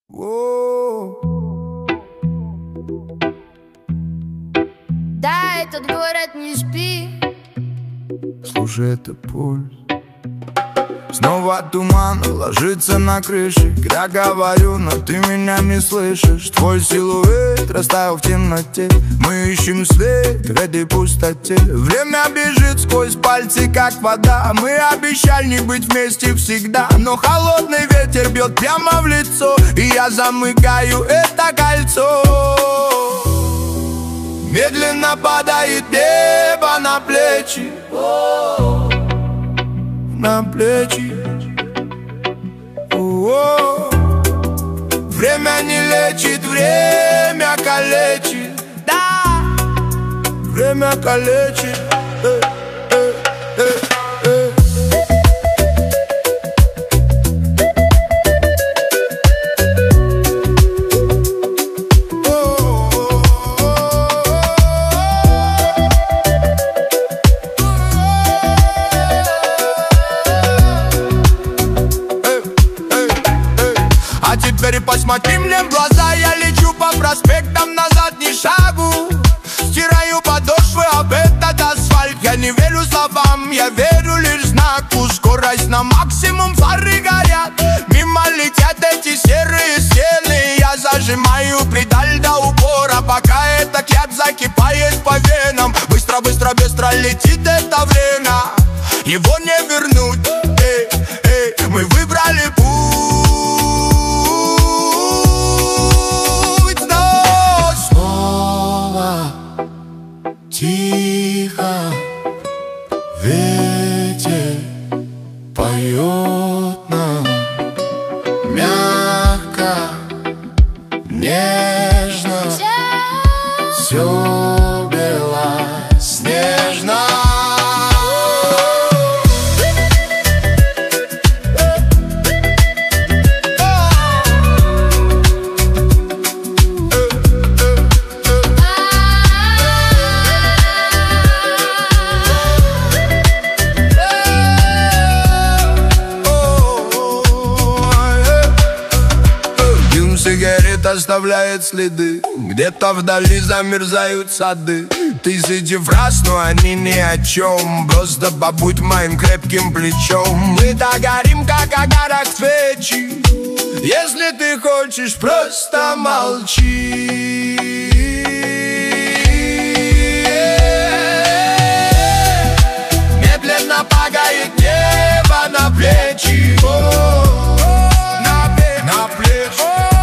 Да, этот город не спи. Слушай, это пульс. Снова туман ложится на крыше. Я говорю, но ты меня не слышишь. Твой силуэт растаял в темноте. Мы ищем свет в этой пустоте. Время бежит сквозь пальцы, как вода. Мы обещали не быть вместе всегда, но холодный ветер бьет прямо в лицо, и я замыкаю это кольцо. Медленно падает небо на плечи, на плечи. О-о-о. Время не лечит, время калечит. Да, время калечит. Теперь посмотри мне в глаза, я лечу по проспектам, назад ни шагу. Стираю подошвы об этот асфальт. Я не верю словам, я верю лишь знаку. Скорость на максимум, фары горят. Мимо летят эти серые стены. Я зажимаю педаль до упора, пока этот яд закипает по венам. Быстро, быстро, быстро летит это время. Его не вернуть, мы выбрали путь. Тихо ветер поет нам, мягко, нежно, все белоснежно. Сигарет оставляет следы, где-то вдали замерзают сады. Тысячи фраз, но они ни о чем. Просто побудь моим крепким плечом. Мы так горим, как огарок свечи. Если ты хочешь, просто молчи. Медленно падает небо на плечи. На плечи.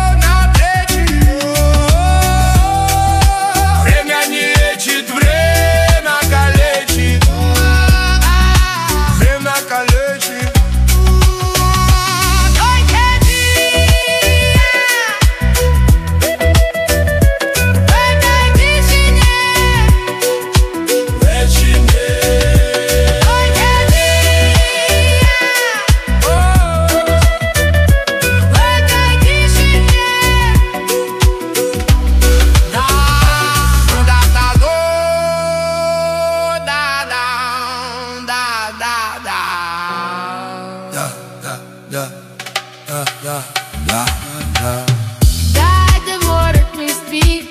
Да, это город не спит.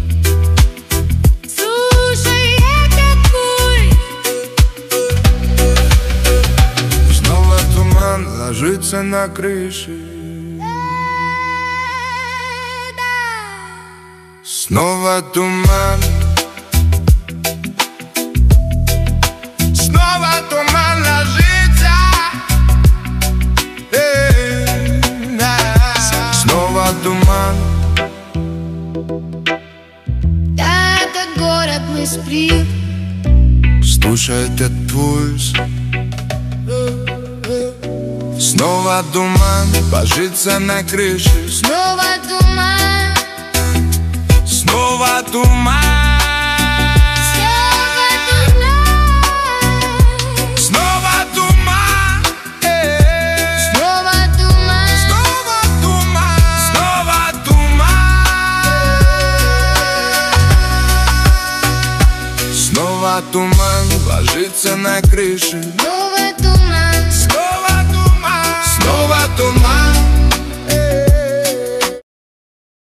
Слушай, это пульс. Снова туман ложится на крыше. Снова туман. Снова туман ложится. Снова туман. Да, этот город не спит. Слушай этот пульс. Снова туман ложится на крыше. Снова туман. Снова туман. Снова туман. Снова туман. Снова туман. Снова туман. Снова туман ложится на крыше.